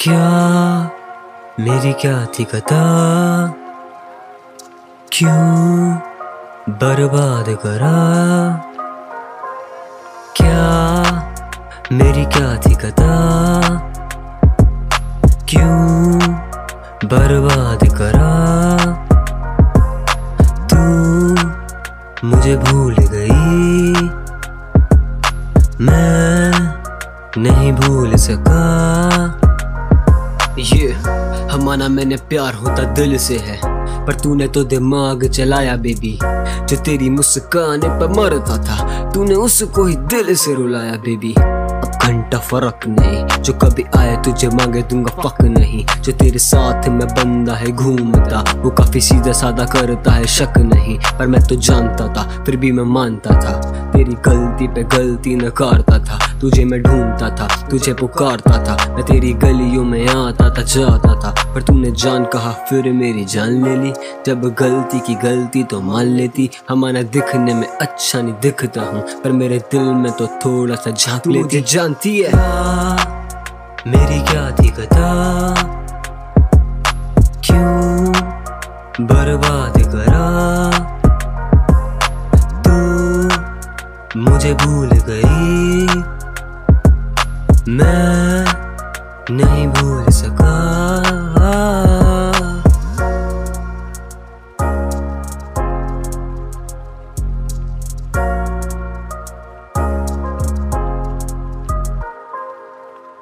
क्या मेरी क्या थी खता, क्यों बर्बाद करा। क्या मेरी क्या थी खता, क्यों बर्बाद करा। तू मुझे भूल गई, मैं नहीं भूल सका। ये हमारा मैंने प्यार होता दिल से है, पर तूने तो दिमाग चलाया बेबी। जो तेरी मुस्कान पर मरता था, तूने उसको ही दिल से रुलाया बेबी। अब घंटा फर्क नहीं, जो कभी आए तुझे मांगे दूंगा फक नहीं। जो तेरे साथ में बंदा है घूमता, वो काफी सीधा साधा करता है शक नहीं। पर मैं तो जानता था, फिर भी मैं मानता था, तेरी गलती पे गलती नकारता था। तुझे मैं ढूंढता था, तुझे पुकारता था, मैं तेरी गलियों में आता था जाता था। पर तूने जान कहा फिर मेरी जान ले ली। जब गलती की गलती तो मान लेती। हमारा दिखने में अच्छा नहीं दिखता हूँ, पर मेरे दिल में तो थोड़ा सा झांक लेती। जानती है मेरी क्या थी खता, क्यों बर्बाद करा। तू मुझे भूल गई, मैं नहीं भूल सका।